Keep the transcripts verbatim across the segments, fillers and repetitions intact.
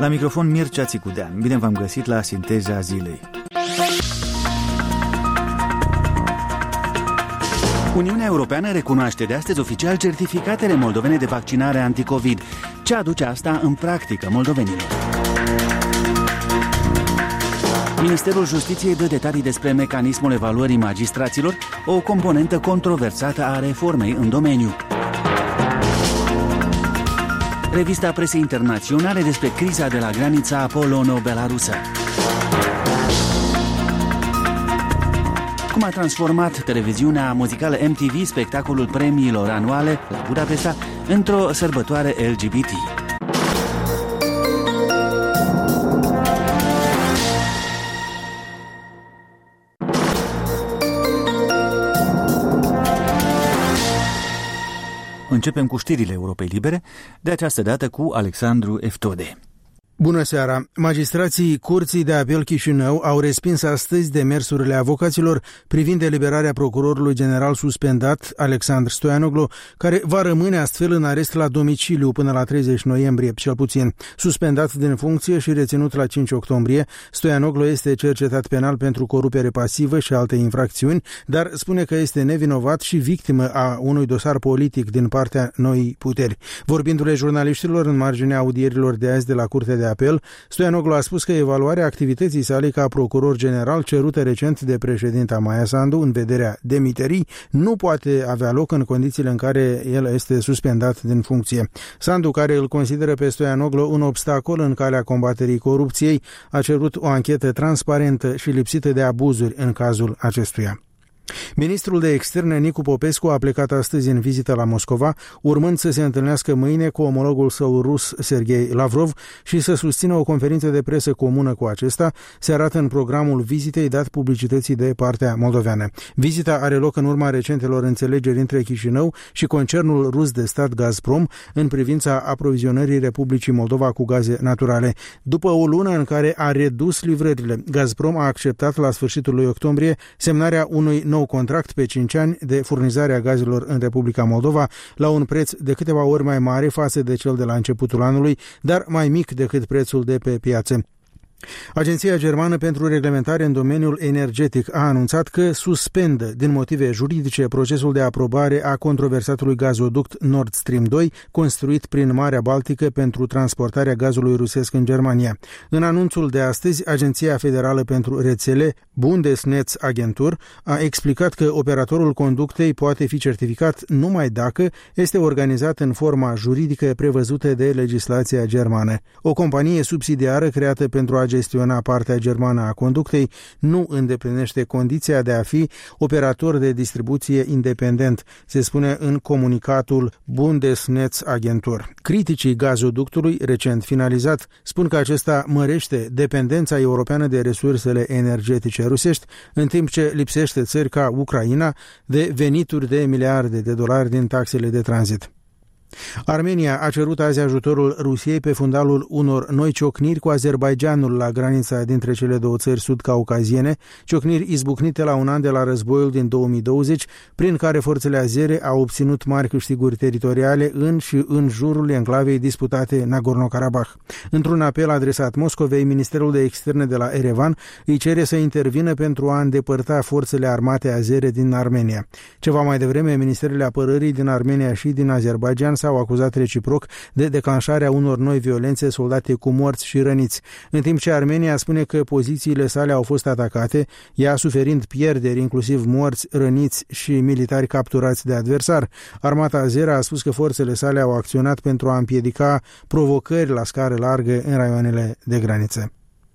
La microfon Mircea Țicudean. Bine v-am găsit la Sinteza Zilei. Uniunea Europeană recunoaște de astăzi oficial certificatele moldovene de vaccinare anticovid. Ce aduce asta în practică moldovenilor? Ministerul Justiției dă detalii despre mecanismul evaluării magistraților, o componentă controversată a reformei în domeniu. Revista presei internaționale despre criza de la granița polono-belarusă. Cum a transformat televiziunea muzicală M T V spectacolul premiilor anuale la Budapesta într-o sărbătoare L G B T. Începem cu știrile Europei Libere, de această dată cu Alexandru Eftode. Bună seara! Magistrații Curții de Apel Chișinău au respins astăzi demersurile avocaților privind eliberarea procurorului general suspendat, Alexandru Stoianoglu, care va rămâne astfel în arest la domiciliu până la treizeci noiembrie, cel puțin. Suspendat din funcție și reținut la cinci octombrie, Stoianoglu este cercetat penal pentru corupere pasivă și alte infracțiuni, dar spune că este nevinovat și victimă a unui dosar politic din partea Noii Puteri. Vorbindu-le jurnaliștilor în marginea audierilor de azi de la Curtea de Apel, Stoianoglu a spus că evaluarea activității sale ca procuror general cerută recent de președinta Maia Sandu în vederea demiterii nu poate avea loc în condițiile în care el este suspendat din funcție. Sandu, care îl consideră pe Stoianoglu un obstacol în calea combaterii corupției, a cerut o anchetă transparentă și lipsită de abuzuri în cazul acestuia. Ministrul de Externe Nicu Popescu a plecat astăzi în vizită la Moscova, urmând să se întâlnească mâine cu omologul său rus Sergei Lavrov și să susțină o conferință de presă comună cu acesta, se arată în programul vizitei dat publicității de partea moldoveană. Vizita are loc în urma recentelor înțelegeri între Chișinău și concernul rus de stat Gazprom în privința aprovizionării Republicii Moldova cu gaze naturale. După o lună în care a redus livrările, Gazprom a acceptat la sfârșitul lui octombrie semnarea unui nou contract pe cinci ani de furnizare a gazelor în Republica Moldova la un preț de câteva ori mai mare față de cel de la începutul anului, dar mai mic decât prețul de pe piață. Agenția Germană pentru Reglementare în domeniul energetic a anunțat că suspendă din motive juridice procesul de aprobare a controversatului gazoduct Nord Stream doi construit prin Marea Baltică pentru transportarea gazului rusesc în Germania. În anunțul de astăzi, Agenția Federală pentru Rețele, Bundesnetzagentur, a explicat că operatorul conductei poate fi certificat numai dacă este organizat în forma juridică prevăzută de legislația germană. O companie subsidiară creată pentru a gestiona partea germană a conductei nu îndeplinește condiția de a fi operator de distribuție independent, se spune în comunicatul Bundesnetzagentur. Criticii gazoductului, recent finalizat, spun că acesta mărește dependența europeană de resursele energetice rusești, în timp ce lipsește țări ca Ucraina de venituri de miliarde de dolari din taxele de tranzit. Armenia a cerut azi ajutorul Rusiei pe fundalul unor noi ciocniri cu Azerbaidjanul la granița dintre cele două țări sud-caucaziene, ciocniri izbucnite la un an de la războiul din două mii douăzeci, prin care forțele azere au obținut mari câștiguri teritoriale în și în jurul enclavei disputate Nagorno-Karabakh. Într-un apel adresat Moscovei, Ministerul de Externe de la Erevan îi cere să intervină pentru a îndepărta forțele armate azere din Armenia. Ceva mai devreme, Ministerele Apărării din Armenia și din Azerbaidjan s-au acuzat reciproc de declanșarea unor noi violențe soldate cu morți și răniți. În timp ce Armenia spune că pozițiile sale au fost atacate, ea suferind pierderi, inclusiv morți, răniți și militari capturați de adversar. Armata azeră a spus că forțele sale au acționat pentru a împiedica provocări la scară largă în raioanele de graniță.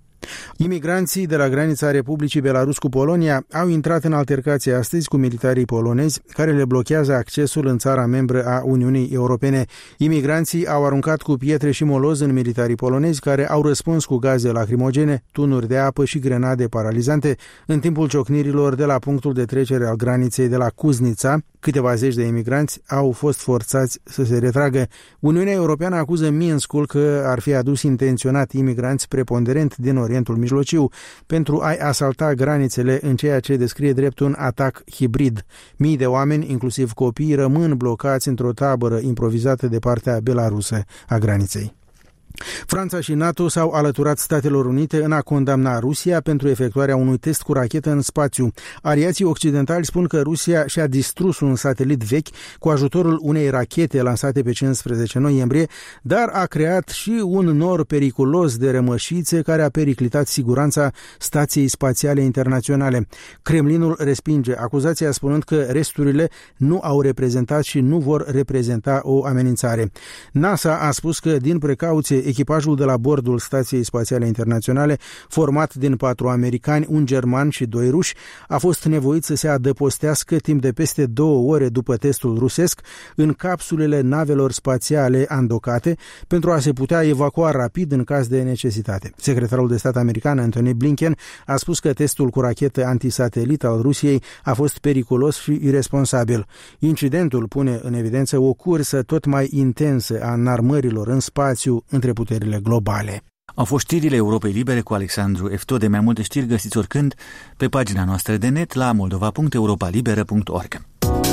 Imigranții de la granița Republicii Belarus cu Polonia au intrat în altercație astăzi cu militarii polonezi care le blochează accesul în țara membră a Uniunii Europene. Imigranții au aruncat cu pietre și moloz în militarii polonezi care au răspuns cu gaze lacrimogene, tunuri de apă și grenade paralizante în timpul ciocnirilor de la punctul de trecere al graniței de la Cuznița. Câteva zeci de imigranți au fost forțați să se retragă. Uniunea Europeană acuză Minskul că ar fi adus intenționat imigranți preponderent din Orientul Mijlociu pentru a-i asalta granițele în ceea ce descrie drept un atac hibrid. Mii de oameni, inclusiv copii, rămân blocați într-o tabără improvizată de partea belarusă a graniței. Franța și NATO s-au alăturat Statelor Unite în a condamna Rusia pentru efectuarea unui test cu rachetă în spațiu. Aliații occidentali spun că Rusia și-a distrus un satelit vechi cu ajutorul unei rachete lansate pe cincisprezece noiembrie, dar a creat și un nor periculos de rămășițe care a periclitat siguranța Stației Spațiale Internaționale. Kremlinul respinge acuzația spunând că resturile nu au reprezentat și nu vor reprezenta o amenințare. NASA a spus că din precauție echipajul de la bordul Stației Spațiale Internaționale, format din patru americani, un german și doi ruși, a fost nevoit să se adăpostească timp de peste două ore după testul rusesc în capsulele navelor spațiale andocate pentru a se putea evacua rapid în caz de necesitate. Secretarul de stat american Antony Blinken a spus că testul cu rachetă antisatelit al Rusiei a fost periculos și iresponsabil. Incidentul pune în evidență o cursă tot mai intensă a înarmărilor în spațiu între puterile globale. Au fost știrile Europei Libere cu Alexandru Eftode. Mai multe știri găsiți oricând pe pagina noastră de net la moldova punct europa liberă punct org.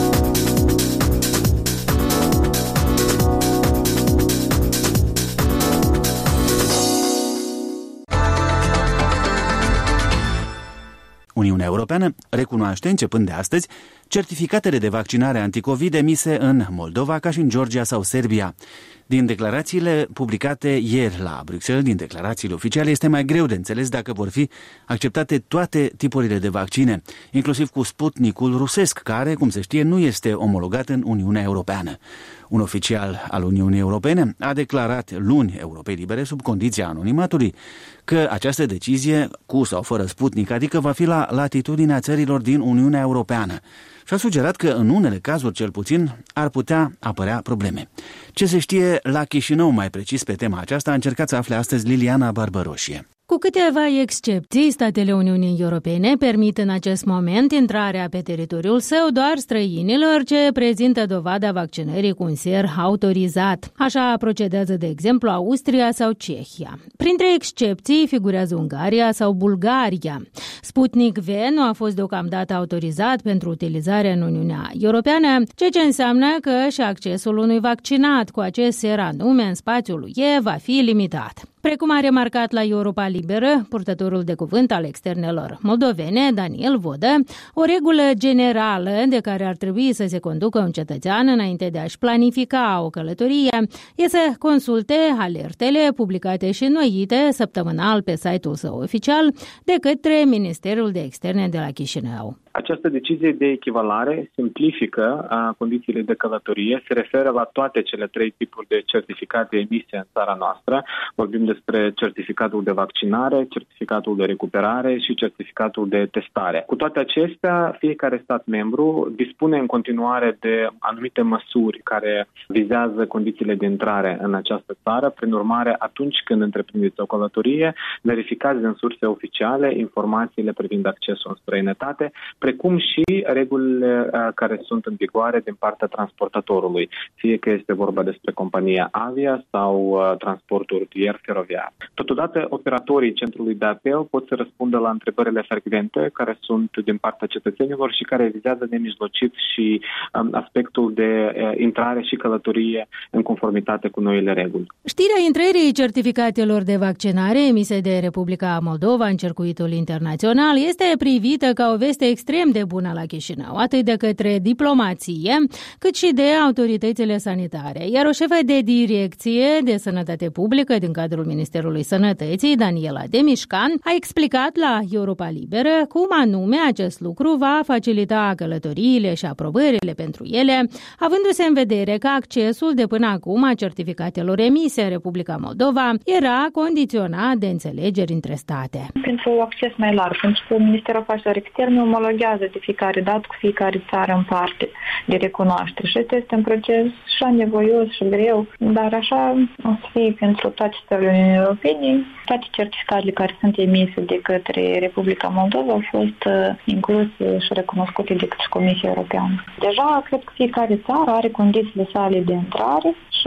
Uniunea Europeană recunoaște începând de astăzi certificatele de vaccinare anticovid emise în Moldova ca și în Georgia sau Serbia. Din declarațiile publicate ieri la Bruxelles, din declarațiile oficiale, este mai greu de înțeles dacă vor fi acceptate toate tipurile de vaccine, inclusiv cu Sputnikul rusesc, care, cum se știe, nu este omologat în Uniunea Europeană. Un oficial al Uniunii Europene a declarat luni Europei Libere, sub condiția anonimatului, că această decizie, cu sau fără Sputnik, adică va fi la latitudinea țărilor din Uniunea Europeană. Și a sugerat că în unele cazuri, cel puțin, ar putea apărea probleme. Ce se știe la Chișinău mai precis pe tema aceasta a încercat să afle astăzi Liliana Barbăroșie. Cu câteva excepții, statele Uniunii Europene permit în acest moment intrarea pe teritoriul său doar străinilor ce prezintă dovada vaccinării cu un ser autorizat. Așa procedează, de exemplu, Austria sau Cehia. Printre excepții figurează Ungaria sau Bulgaria. Sputnik V nu a fost deocamdată autorizat pentru utilizare în Uniunea Europeană, ceea ce înseamnă că și accesul unui vaccinat cu acest ser anume în spațiul U E va fi limitat. Precum a remarcat la Europa Liberă, purtătorul de cuvânt al externelor moldovene, Daniel Vodă, o regulă generală de care ar trebui să se conducă un cetățean înainte de a-și planifica o călătorie e să consulte alertele publicate și înnoite săptămânal pe site-ul său oficial de către Ministerul de Externe de la Chișinău. Această decizie de echivalare simplifică a condițiile de călătorie, se referă la toate cele trei tipuri de certificate emise în țara noastră. Vorbim despre certificatul de vaccinare, certificatul de recuperare și certificatul de testare. Cu toate acestea, fiecare stat membru dispune în continuare de anumite măsuri care vizează condițiile de intrare în această țară. Prin urmare, atunci când întreprindeți o călătorie, verificați din surse oficiale informațiile privind accesul în străinătate, precum și regulile care sunt în vigoare din partea transportatorului, fie că este vorba despre compania Avia sau transportul rutier feroviar. Totodată, operatorii centrului de apel pot să răspundă la întrebările frecvente care sunt din partea cetățenilor și care vizează nemijlocit și um, aspectul de uh, intrare și călătorie în conformitate cu noile reguli. Știrea intrării certificatelor de vaccinare emise de Republica Moldova în circuitul internațional este privită ca o veste extrem de bună la Chișinău, atât de către diplomație, cât și de autoritățile sanitare. Iar o șefă de direcție de sănătate publică din cadrul Ministerului Sănătății, Daniela Demișcan, a explicat la Europa Liberă cum anume acest lucru va facilita călătoriile și aprobările pentru ele, avându-se în vedere că accesul de până acum a certificatelor emise în Republica Moldova era condiționat de înțelegeri între state. Pentru acces mai larg, pentru că Ministerul Afacerilor Externe omologează de fiecare dată cu fiecare țară în parte de recunoaștere și este un proces și anevoios și greu, dar așa o să fie pentru toate țările Uniunii Europene. Toate certificatele care sunt emise de către Republica Moldova au fost incluse și recunoscute de către Comisia Europeană. Deja cred că fiecare țară are condițiile sale de intrare și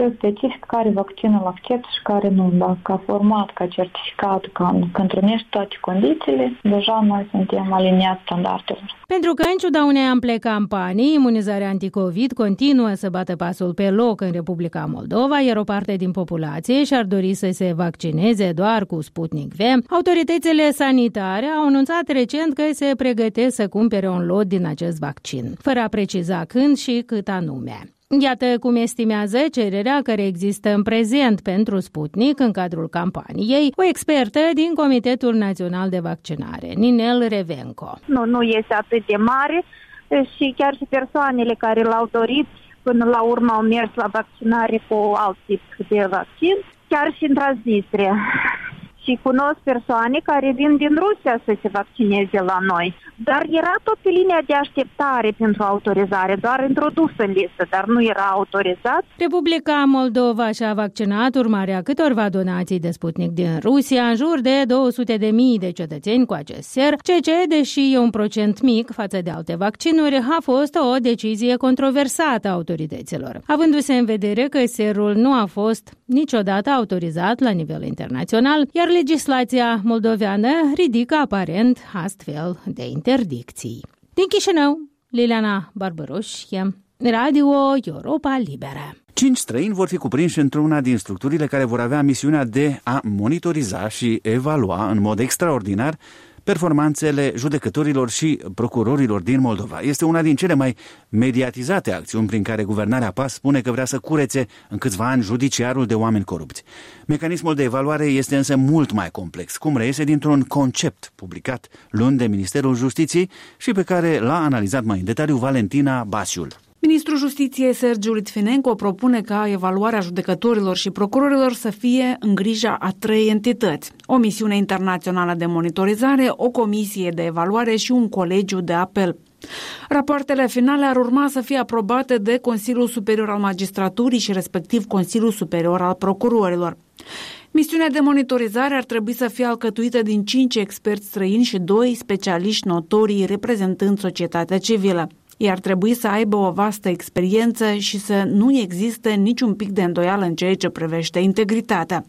și specific care vaccin îl accept și care nu. Dacă ca format, ca certificat, ca că întrunești toate condițiile, deja noi suntem aliniați standardelor. Pentru că, în ciuda unei ample campanii, imunizarea anticovid continuă să bată pasul pe loc în Republica Moldova, iar o parte din populație și-ar dori să se vaccineze doar cu Sputnik V, autoritățile sanitare au anunțat recent că se pregătesc să cumpere un lot din acest vaccin, fără a preciza când și cât anume. Iată cum estimează cererea care există în prezent pentru Sputnik în cadrul campaniei, o expertă din Comitetul Național de Vaccinare, Ninel Revenco. Nu, nu este atât de mare și chiar și persoanele care l-au dorit până la urmă au mers la vaccinare cu alt tip de vaccin, chiar și în Transnistria. Și cunosc persoane care vin din Rusia să se vaccineze la noi. Dar era tot pe linia de așteptare pentru autorizare, doar introdus în listă, dar nu era autorizat. Republica Moldova și-a vaccinat urmarea câtorva donații de Sputnik din Rusia, în jur de două sute de mii de cetățeni cu acest ser, ceea ce, deși e un procent mic față de alte vaccinuri, a fost o decizie controversată a autorităților, avându-se în vedere că serul nu a fost niciodată autorizat la nivel internațional, iar legislația moldoveană ridică aparent astfel de interdicții. Din Chișinău, Liliana Barbaroșie, Radio Europa Liberă. Cinci străini vor fi cuprinși într-una din structurile care vor avea misiunea de a monitoriza și evalua în mod extraordinar performanțele judecătorilor și procurorilor din Moldova. Este una din cele mai mediatizate acțiuni prin care guvernarea P A S spune că vrea să curețe în câțiva ani judiciarul de oameni corupți. Mecanismul de evaluare este însă mult mai complex, cum reiese dintr-un concept publicat luni de Ministerul Justiției și pe care l-a analizat mai în detaliu Valentina Basiul. Ministrul Justiției Sergiu Litvinenko propune ca evaluarea judecătorilor și procurorilor să fie în grija a trei entități: o misiune internațională de monitorizare, o comisie de evaluare și un colegiu de apel. Rapoartele finale ar urma să fie aprobate de Consiliul Superior al Magistraturii și respectiv Consiliul Superior al Procurorilor. Misiunea de monitorizare ar trebui să fie alcătuită din cinci experți străini și doi specialiști notorii reprezentând societatea civilă. Ei ar trebui să aibă o vastă experiență și să nu existe niciun pic de îndoială în ceea ce privește integritatea.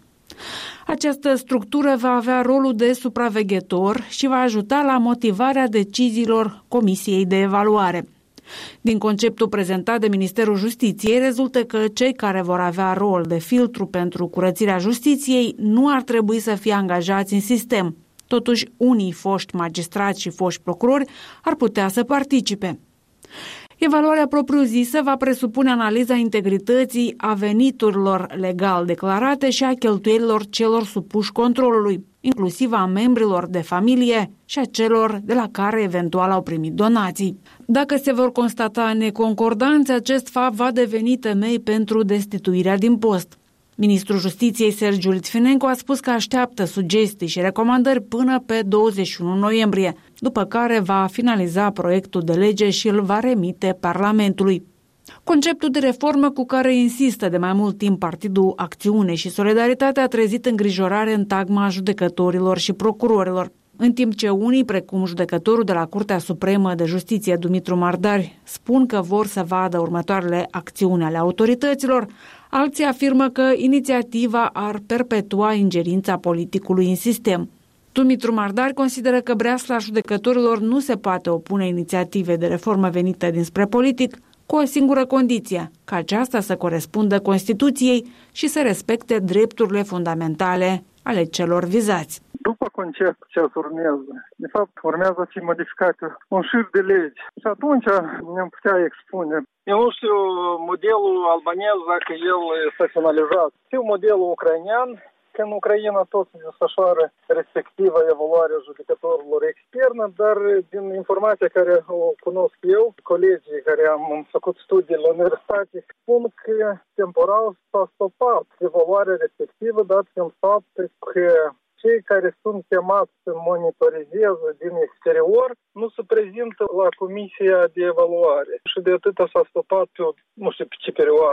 Această structură va avea rolul de supraveghetor și va ajuta la motivarea deciziilor Comisiei de Evaluare. Din conceptul prezentat de Ministerul Justiției rezultă că cei care vor avea rol de filtru pentru curățirea justiției nu ar trebui să fie angajați în sistem. Totuși, unii foști magistrați și foști procurori ar putea să participe. Evaluarea propriu-zisă va presupune analiza integrității a veniturilor legal declarate și a cheltuielilor celor supuși controlului, inclusiv a membrilor de familie și a celor de la care eventual au primit donații. Dacă se vor constata neconcordanțe, acest fapt va deveni temei pentru destituirea din post. Ministrul Justiției Sergiu Litvinenko a spus că așteaptă sugestii și recomandări până pe douăzeci și unu noiembrie, după care va finaliza proiectul de lege și îl va remite Parlamentului. Conceptul de reformă cu care insistă de mai mult timp Partidul Acțiune și Solidaritate a trezit îngrijorare în tagma judecătorilor și procurorilor, în timp ce unii, precum judecătorul de la Curtea Supremă de Justiție Dumitru Mardari, spun că vor să vadă următoarele acțiuni ale autorităților, alții afirmă că inițiativa ar perpetua ingerința politicului în sistem. Dumitru Mardari consideră că breasla judecătorilor nu se poate opune inițiative de reformă venită dinspre politic, cu o singură condiție, ca aceasta să corespundă Constituției și să respecte drepturile fundamentale ale celor vizați. După concept ce urmează, de fapt urmează să fie modificate un șir de legi și atunci ne-am putea expune. Eu nu știu modelul albanez dacă el s-a finalizat. Știu modelul ucrainean, că în Ucraina tot se desfășoară respectivă evaluarea judecătorilor externă, dar din informația care o cunosc eu, colegii care am făcut studii la universitate, spun că temporal s-a stopat evaluarea respectivă, dat fiind faptul că cei care sunt chemați să monitorizeze din exterior nu se prezintă la comisia de evaluare. Și de atâta s-a stopat pe, nu știu pe ce perioadă.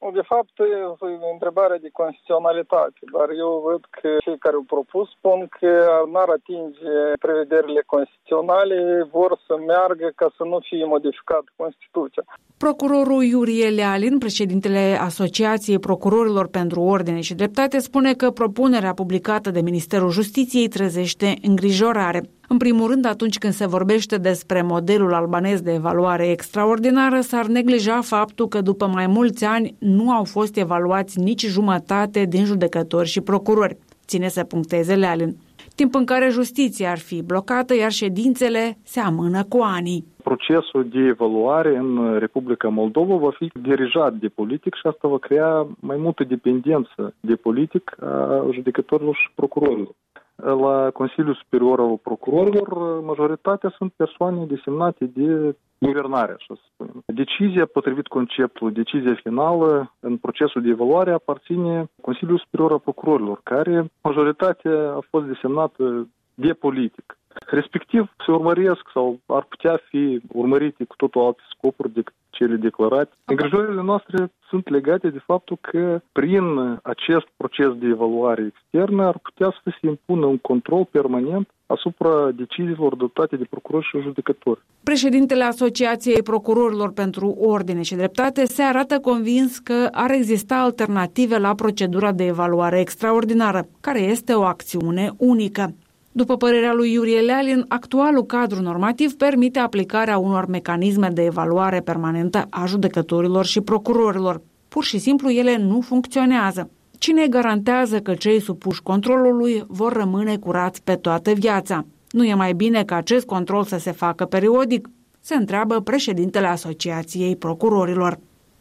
De fapt, e o întrebare de constituționalitate, dar eu văd că cei care au propus spun că n-ar atinge prevederile constituționale, vor să meargă ca să nu fie modificată Constituția. Procurorul Iurie Lealin, președintele Asociației Procurorilor pentru Ordine și Dreptate, spune că propunerea publicată de Ministerul Justiției trezește îngrijorare. În primul rând, atunci când se vorbește despre modelul albanez de evaluare extraordinară, s-ar neglija faptul că după mai mulți ani nu au fost evaluați nici jumătate din judecători și procurori, ține să puncteze Lealin. Timp în care justiția ar fi blocată, iar ședințele se amână cu ani. Procesul de evaluare în Republica Moldova va fi dirijat de politic și asta va crea mai multă dependență de politic a judecătorilor și procurorilor. La Consiliul Superior al Procurorilor, majoritatea sunt persoane desemnate de guvernare, așa să spunem. Decizia, potrivit conceptului, decizia finală în procesul de evaluare aparține Consiliul Superior al Procurorilor, care majoritatea a fost desemnată de politic. Respectiv, se urmăresc sau ar putea fi urmărite cu totul alte scopuri decât cele declarate. Îngrijorările noastre sunt legate de faptul că prin acest proces de evaluare externă ar putea să se impună un control permanent asupra deciziilor adoptate de procurori și judecători. Președintele Asociației Procurorilor pentru Ordine și Dreptate se arată convins că ar exista alternative la procedura de evaluare extraordinară, care este o acțiune unică. După părerea lui Iurie Lealin, actualul cadru normativ permite aplicarea unor mecanisme de evaluare permanentă a judecătorilor și procurorilor. Pur și simplu ele nu funcționează. Cine garantează că cei supuși controlului vor rămâne curați pe toată viața? Nu e mai bine ca acest control să se facă periodic? Se întreabă președintele Asociației Procurorilor.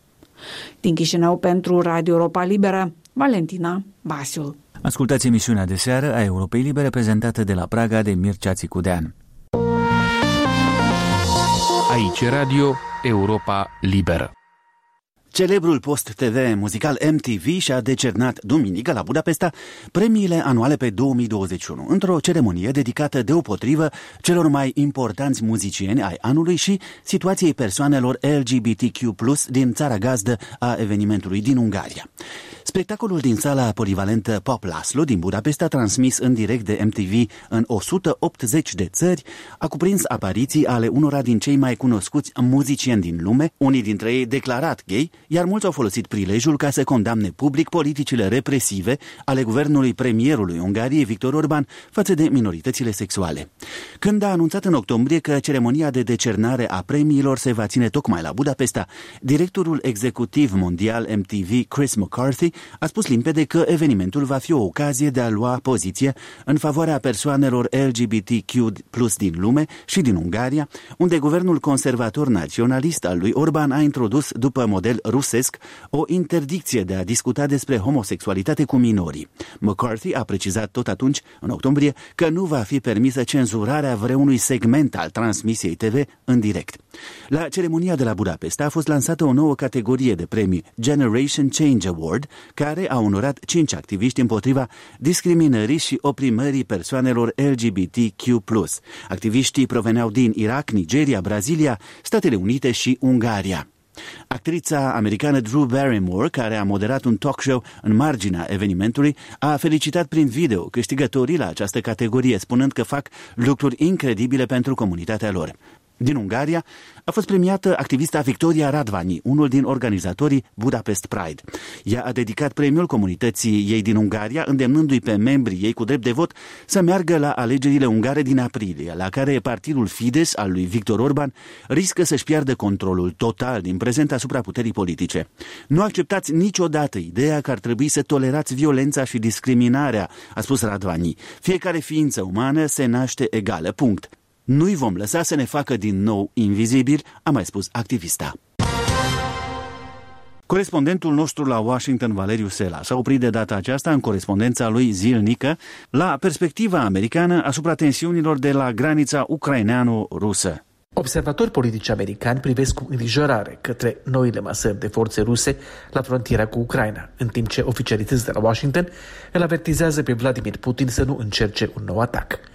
Din Chișinău pentru Radio Europa Liberă, Valentina Basiul. Ascultați emisiunea de seară a Europei Libere, prezentată de la Praga de Mircea Țicudean. Aici Radio Europa Liberă. Celebrul post-T V muzical M T V și-a decernat duminică la Budapesta premiile anuale pe două mii douăzeci și unu, într-o ceremonie dedicată deopotrivă celor mai importanți muzicieni ai anului și situației persoanelor L G B T Q plus, din țara gazdă a evenimentului din Ungaria. Spectacolul din sala polivalentă Pop Laszlo din Budapesta, transmis în direct de M T V în o sută optzeci de țări, a cuprins apariții ale unora din cei mai cunoscuți muzicieni din lume, unii dintre ei declarat gay, iar mulți au folosit prilejul ca să condamne public politicile represive ale guvernului premierului Ungariei, Viktor Orban, față de minoritățile sexuale. Când a anunțat în octombrie că ceremonia de decernare a premiilor se va ține tocmai la Budapesta, directorul executiv mondial M T V, Chris McCarthy, a spus limpede că evenimentul va fi o ocazie de a lua poziție în favoarea persoanelor L G B T Q plus din lume și din Ungaria, unde guvernul conservator naționalist al lui Orban a introdus, după model rusesc, o interdicție de a discuta despre homosexualitate cu minorii. McCarthy a precizat tot atunci, în octombrie, că nu va fi permisă cenzurarea vreunui segment al transmisiei T V în direct. La ceremonia de la Budapesta a fost lansată o nouă categorie de premii, Generation Change Award, care a onorat cinci activiști împotriva discriminării și oprimării persoanelor L G B T Q plus. Activiștii proveneau din Irak, Nigeria, Brazilia, Statele Unite și Ungaria. Actrița americană Drew Barrymore, care a moderat un talk show în marginea evenimentului, a felicitat prin video câștigătorii la această categorie, spunând că fac lucruri incredibile pentru comunitatea lor. Din Ungaria a fost premiată activista Victoria Radvani, unul din organizatorii Budapest Pride. Ea a dedicat premiul comunității ei din Ungaria, îndemnându-i pe membrii ei cu drept de vot să meargă la alegerile ungare din aprilie, la care partidul Fidesz al lui Viktor Orban riscă să-și piardă controlul total din prezent asupra puterii politice. Nu acceptați niciodată ideea că ar trebui să tolerați violența și discriminarea, a spus Radvani. Fiecare ființă umană se naște egală, punct. Nu-i vom lăsa să ne facă din nou invizibili, a mai spus activista. Corespondentul nostru la Washington, Valeriu Sela, s-a oprit de data aceasta în corespondența lui zilnică la perspectiva americană asupra tensiunilor de la granița ucraineano-rusă. Observatori politici americani privesc cu îngrijorare către noile masări de forțe ruse la frontiera cu Ucraina, în timp ce oficialități de la Washington îl avertizează pe Vladimir Putin să nu încerce un nou atac.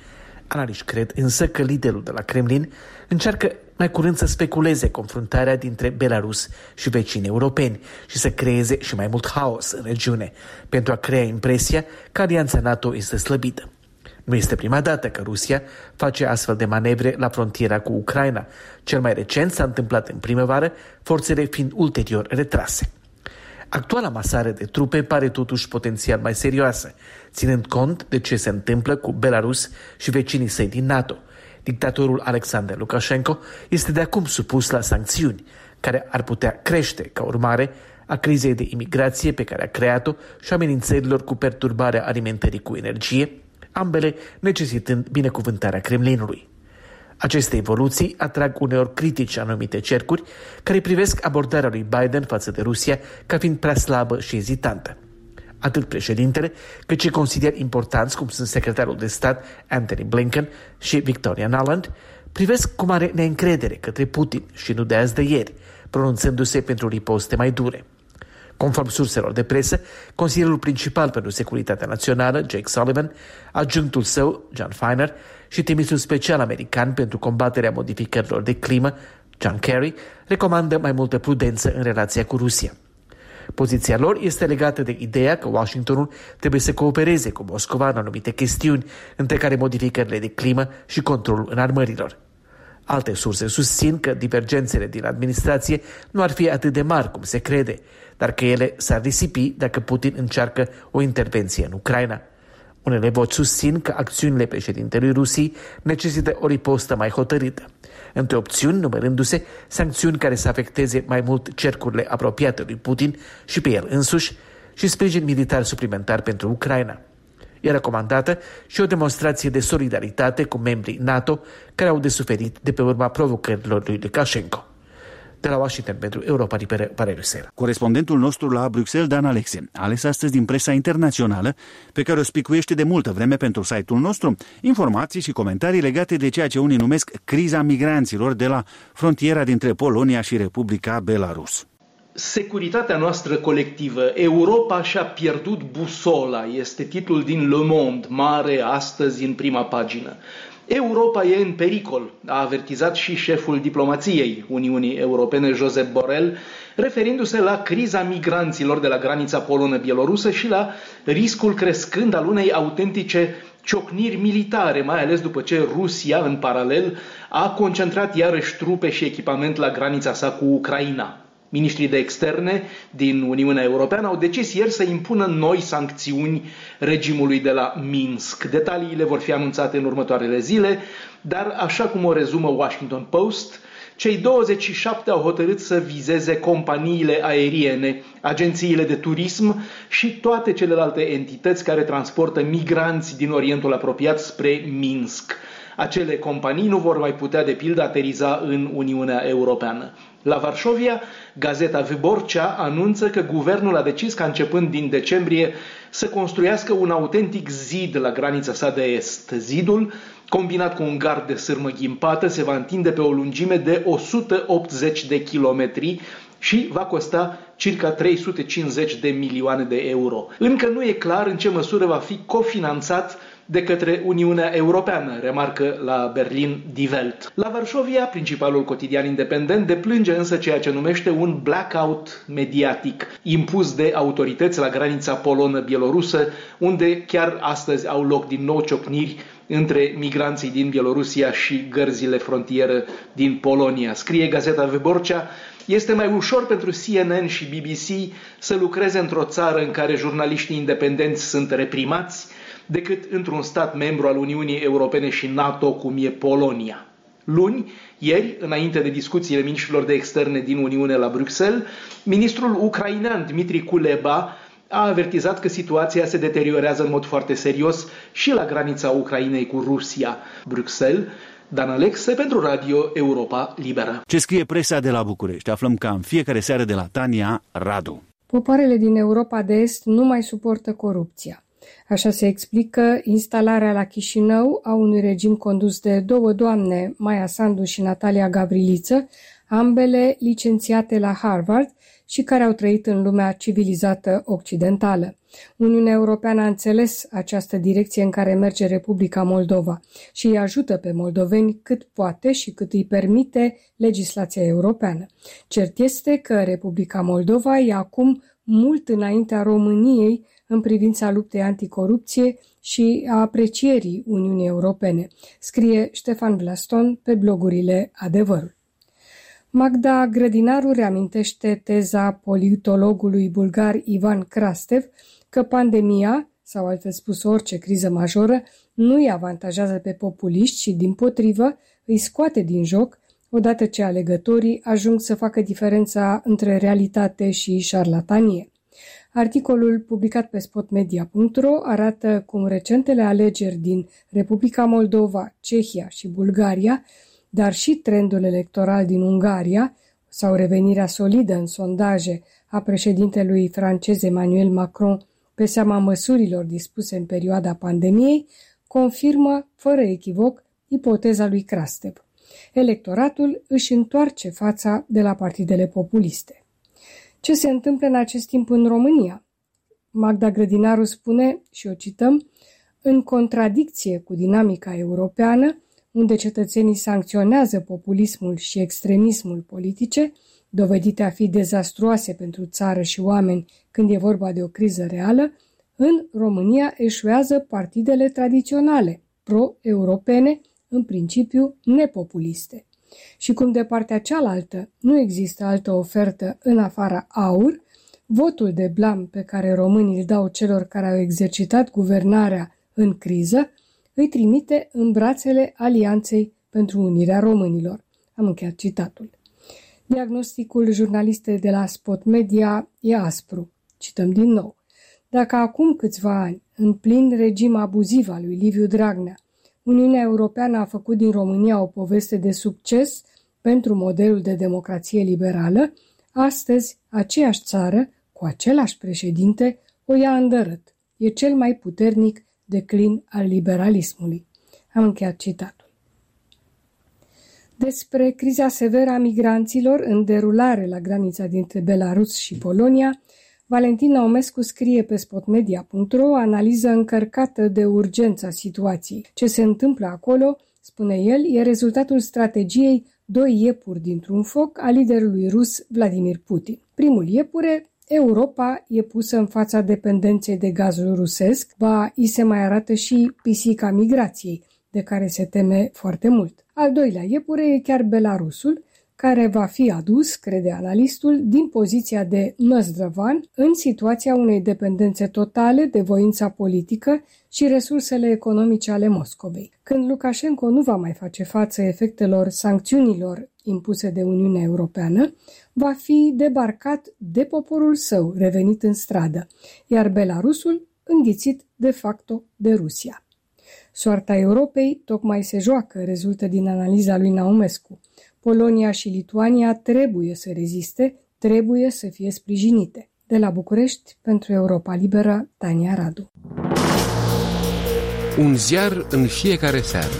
Analiști cred însă că liderul de la Kremlin încearcă mai curând să speculeze confruntarea dintre Belarus și vecinii europeni și să creeze și mai mult haos în regiune, pentru a crea impresia că alianța NATO este slăbită. Nu este prima dată că Rusia face astfel de manevre la frontiera cu Ucraina. Cel mai recent s-a întâmplat în primăvară, forțele fiind ulterior retrase. Actuala masare de trupe pare totuși potențial mai serioasă, ținând cont de ce se întâmplă cu Belarus și vecinii săi din NATO. Dictatorul Alexander Lukashenko este de acum supus la sancțiuni, care ar putea crește ca urmare a crizei de imigrație pe care a creat-o și amenințărilor cu perturbarea alimentării cu energie, ambele necesitând binecuvântarea Kremlinului. Aceste evoluții atrag uneori critici anumite cercuri care privesc abordarea lui Biden față de Rusia ca fiind prea slabă și ezitantă. Atât președintele, cât și consideri importanți cum sunt secretarul de stat Antony Blinken și Victoria Nuland, privesc cu mare neîncredere către Putin și nu de azi de ieri, pronunțându-se pentru riposte mai dure. Conform surselor de presă, consilierul principal pentru securitatea națională, Jake Sullivan, adjunctul său, John Feiner, și trimisul special american pentru combaterea modificărilor de climă, John Kerry, recomandă mai multă prudență în relația cu Rusia. Poziția lor este legată de ideea că Washingtonul trebuie să coopereze cu Moscova în anumite chestiuni, între care modificările de climă și controlul înarmărilor. Alte surse susțin că divergențele din administrație nu ar fi atât de mari cum se crede, dar că ele s-ar risipi dacă Putin încearcă o intervenție în Ucraina. Unele voci susțin că acțiunile președintelui Rusiei necesită o ripostă mai hotărâtă, între opțiuni numărându-se sancțiuni care să afecteze mai mult cercurile apropiate lui Putin și pe el însuși și sprijin militar suplimentar pentru Ucraina. E recomandată și o demonstrație de solidaritate cu membrii NATO care au de suferit de pe urma provocărilor lui Lukashenko. De la Washington pentru Europa Liberă, Valeriu Sera. Corespondentul nostru la Bruxelles, Dan Alexe, ales astăzi din presa internațională, pe care o spicuiește de multă vreme pentru site-ul nostru, informații și comentarii legate de ceea ce unii numesc criza migranților de la frontiera dintre Polonia și Republica Belarus. Securitatea noastră colectivă, Europa și-a pierdut busola, este titlul din Le Monde, mare astăzi în prima pagină. Europa e în pericol, a avertizat și șeful diplomației Uniunii Europene, Josep Borrell, referindu-se la criza migranților de la granița polonă-bielorusă și la riscul crescând al unei autentice ciocniri militare, mai ales după ce Rusia, în paralel, a concentrat iarăși trupe și echipament la granița sa cu Ucraina. Ministrii de externe din Uniunea Europeană au decis ieri să impună noi sancțiuni regimului de la Minsk. Detaliile vor fi anunțate în următoarele zile, dar așa cum o rezumă Washington Post, cei douăzeci și șapte au hotărât să vizeze companiile aeriene, agențiile de turism și toate celelalte entități care transportă migranți din Orientul apropiat spre Minsk. Acele companii nu vor mai putea, de pildă, ateriza în Uniunea Europeană. La Varșovia, gazeta Wyborcza anunță că guvernul a decis ca începând din decembrie să construiască un autentic zid la granița sa de est. Zidul, combinat cu un gard de sârmă ghimpată, se va întinde pe o lungime de o sută optzeci de kilometri și va costa circa trei sute cincizeci de milioane de euro. Încă nu e clar în ce măsură va fi cofinanțat de către Uniunea Europeană, remarcă la Berlin Die Welt. La Varșovia, principalul cotidian independent deplânge însă ceea ce numește un blackout mediatic, impus de autorități la granița polonă-bielorusă, unde chiar astăzi au loc din nou ciocniri între migranții din Bielorusia și gărzile frontieră din Polonia. Scrie gazeta Wyborcza, este mai ușor pentru C N N și B B C să lucreze într-o țară în care jurnaliștii independenți sunt reprimați, decât într-un stat membru al Uniunii Europene și NATO, cum e Polonia. Luni, ieri, înainte de discuțiile miniștrilor de externe din Uniune la Bruxelles, ministrul ucrainean Dmitry Kuleba a avertizat că situația se deteriorează în mod foarte serios și la granița Ucrainei cu Rusia. Bruxelles, Dan Alexe pentru Radio Europa Liberă. Ce scrie presa de la București? Aflăm ca în fiecare seară de la Tania Radu. Popoarele din Europa de Est nu mai suportă corupția. Așa se explică instalarea la Chișinău a unui regim condus de două doamne, Maia Sandu și Natalia Gavriliță, ambele licențiate la Harvard și care au trăit în lumea civilizată occidentală. Uniunea Europeană a înțeles această direcție în care merge Republica Moldova și îi ajută pe moldoveni cât poate și cât îi permite legislația europeană. Cert este că Republica Moldova e acum mult înaintea României în privința luptei anticorupție și a aprecierii Uniunii Europene, scrie Ștefan Vlaston pe blogurile Adevărul. Magda Grădinaru reamintește teza politologului bulgar Ivan Krastev că pandemia, sau altfel spus orice criză majoră, nu îi avantajează pe populiști și, dimpotrivă, îi scoate din joc odată ce alegătorii ajung să facă diferența între realitate și șarlatanie. Articolul publicat pe spotmedia punct ro arată cum recentele alegeri din Republica Moldova, Cehia și Bulgaria, dar și trendul electoral din Ungaria sau revenirea solidă în sondaje a președintelui francez Emmanuel Macron pe seama măsurilor dispuse în perioada pandemiei, confirmă, fără echivoc, ipoteza lui Krastev. Electoratul își întoarce fața de la partidele populiste. Ce se întâmplă în acest timp în România? Magda Grădinaru spune, și o cităm, în contradicție cu dinamica europeană, unde cetățenii sancționează populismul și extremismul politice, dovedite a fi dezastruoase pentru țară și oameni când e vorba de o criză reală, în România eșuează partidele tradiționale, pro-europene, în principiu nepopuliste. Și cum de partea cealaltă nu există altă ofertă în afara AUR, votul de blam pe care românii îl dau celor care au exercitat guvernarea în criză îi trimite în brațele Alianței pentru Unirea Românilor. Am încheiat citatul. Diagnosticul jurnalistei de la Spot Media e aspru. Cităm din nou. Dacă acum câțiva ani, în plin regim abuziv al lui Liviu Dragnea, Uniunea Europeană a făcut din România o poveste de succes pentru modelul de democrație liberală, astăzi aceeași țară, cu același președinte, o ia îndărât. E cel mai puternic declin al liberalismului. Am încheiat citatul. Despre criza severă a migranților în derulare la granița dintre Belarus și Polonia, Valentin Naumescu scrie pe spotmedia punct ro o analiză încărcată de urgență a situației. Ce se întâmplă acolo, spune el, e rezultatul strategiei doi iepuri dintr-un foc a liderului rus Vladimir Putin. Primul iepure, Europa e pusă în fața dependenței de gazul rusesc, ba i se mai arată și pisica migrației, de care se teme foarte mult. Al doilea iepure e chiar Belarusul, care va fi adus, crede analistul, din poziția de năzdrăvan în situația unei dependențe totale de voința politică și resursele economice ale Moscovei. Când Lukashenko nu va mai face față efectelor sancțiunilor impuse de Uniunea Europeană, va fi debarcat de poporul său revenit în stradă, iar Belarusul înghițit de facto de Rusia. Soarta Europei tocmai se joacă, rezultă din analiza lui Naumescu. Polonia și Lituania trebuie să reziste, trebuie să fie sprijinite. De la București, pentru Europa Liberă, Tania Radu. Un ziar în fiecare seară.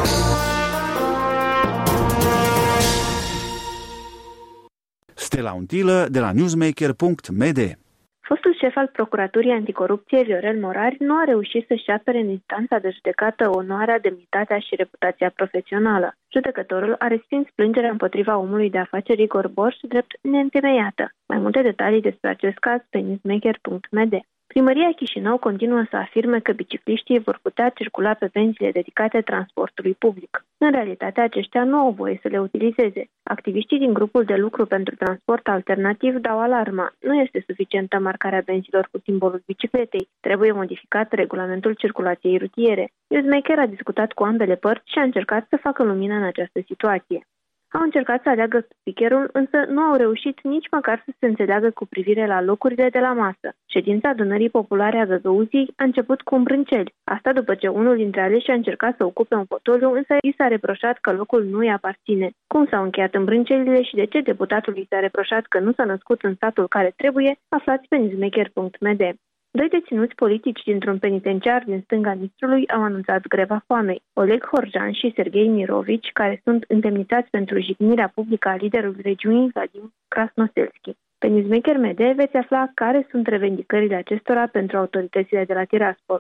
Stella Untilă de la newsmaker punct m d. Fostul șef al Procuraturii Anticorupție, Viorel Morari, nu a reușit să-și apere în instanța de judecată onoarea, demnitatea și reputația profesională. Judecătorul a respins plângerea împotriva omului de afaceri Igor Borș drept neîntemeiată. Mai multe detalii despre acest caz pe newsmaker punct m d. Primăria Chișinău continuă să afirme că bicicliștii vor putea circula pe benzile dedicate transportului public. În realitate, aceștia nu au voie să le utilizeze. Activiștii din grupul de lucru pentru transport alternativ dau alarma. Nu este suficientă marcarea benzilor cu simbolul bicicletei. Trebuie modificat regulamentul circulației rutiere. Newsmaker a discutat cu ambele părți și a încercat să facă lumină în această situație. Au încercat să aleagă speakerul, însă nu au reușit nici măcar să se înțeleagă cu privire la locurile de la masă. Ședința adunării populare a Găgăuziei a început cu îmbrânceli. Asta după ce unul dintre aleși a încercat să ocupe un fotoliu, însă i s-a reproșat că locul nu îi aparține. Cum s-au încheiat îmbrâncelile și de ce deputatului s-a reproșat că nu s-a născut în statul care trebuie, aflați pe newsmaker punct m d. Doi deținuți politici dintr-un penitenciar din stânga Nistrului au anunțat greva foamei. Oleg Horjan și Serghei Mirovici, care sunt indemnizați pentru jignirea publică a liderului regiunii Vadim Krasnoselski. Pe Newsmaker Media veți afla care sunt revendicările acestora pentru autoritățile de la Tiraspol.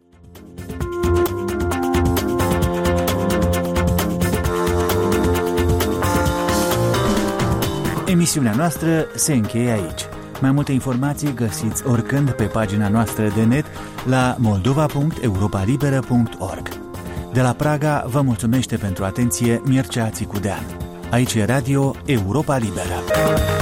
Emisiunea noastră se încheie aici. Mai multe informații găsiți oricând pe pagina noastră de net la moldova punct europa liberă punct org. De la Praga vă mulțumește pentru atenție Mircea Țicudean. Aici e Radio Europa Liberă.